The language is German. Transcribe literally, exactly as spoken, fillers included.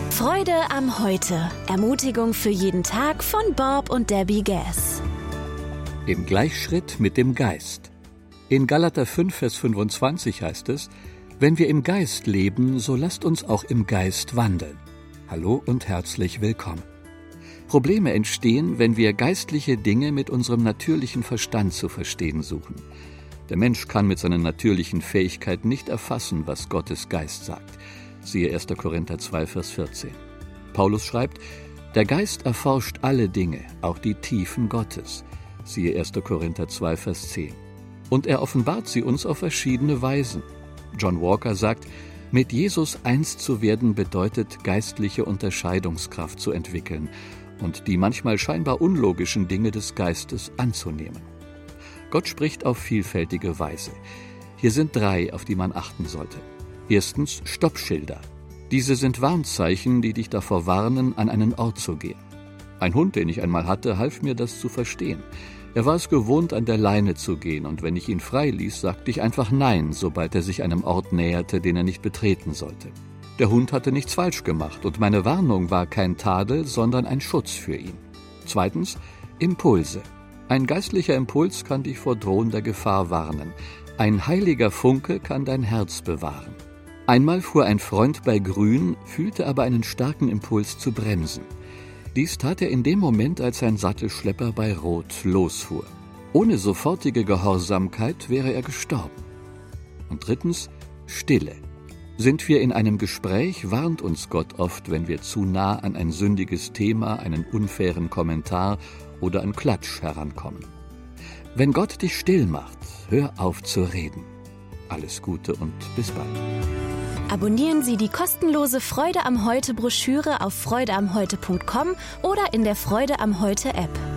Freude am Heute. Ermutigung für jeden Tag von Bob und Debbie Gass. Im Gleichschritt mit dem Geist. In Galater fünf, Vers fünfundzwanzig heißt es: Wenn wir im Geist leben, so lasst uns auch im Geist wandeln. Hallo und herzlich willkommen. Probleme entstehen, wenn wir geistliche Dinge mit unserem natürlichen Verstand zu verstehen suchen. Der Mensch kann mit seinen natürlichen Fähigkeiten nicht erfassen, was Gottes Geist sagt. Siehe erster Korinther zwei, Vers vierzehn. Paulus schreibt: Der Geist erforscht alle Dinge, auch die Tiefen Gottes. Siehe erster Korinther zwei, Vers zehn. Und er offenbart sie uns auf verschiedene Weisen. John Walker sagt: Mit Jesus eins zu werden bedeutet, geistliche Unterscheidungskraft zu entwickeln und die manchmal scheinbar unlogischen Dinge des Geistes anzunehmen. Gott spricht auf vielfältige Weise. Hier sind drei, auf die man achten sollte. Erstens Stoppschilder. Diese sind Warnzeichen, die dich davor warnen, an einen Ort zu gehen. Ein Hund, den ich einmal hatte, half mir, das zu verstehen. Er war es gewohnt, an der Leine zu gehen, und wenn ich ihn frei ließ, sagte ich einfach Nein, sobald er sich einem Ort näherte, den er nicht betreten sollte. Der Hund hatte nichts falsch gemacht, und meine Warnung war kein Tadel, sondern ein Schutz für ihn. Zweitens Impulse. Ein geistlicher Impuls kann dich vor drohender Gefahr warnen. Ein heiliger Funke kann dein Herz bewahren. Einmal fuhr ein Freund bei Grün, fühlte aber einen starken Impuls zu bremsen. Dies tat er in dem Moment, als sein Sattelschlepper bei Rot losfuhr. Ohne sofortige Gehorsamkeit wäre er gestorben. Und drittens Stille. Sind wir in einem Gespräch, warnt uns Gott oft, wenn wir zu nah an ein sündiges Thema, einen unfairen Kommentar oder einen Klatsch herankommen. Wenn Gott dich still macht, hör auf zu reden. Alles Gute und bis bald. Abonnieren Sie die kostenlose Freude am Heute Broschüre auf freude am heute punkt com oder in der Freude am Heute App.